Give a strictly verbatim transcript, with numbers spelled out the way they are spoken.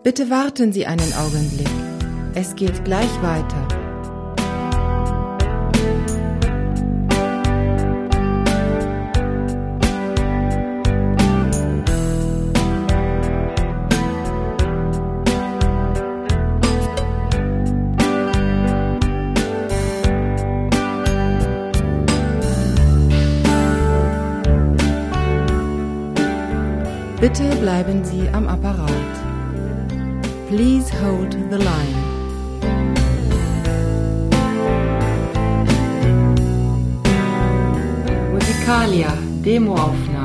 Bitte warten Sie einen Augenblick. Es geht gleich weiter. Bitte bleiben Sie am Apparat. Please hold the line. Musicalia, Demoaufnahme.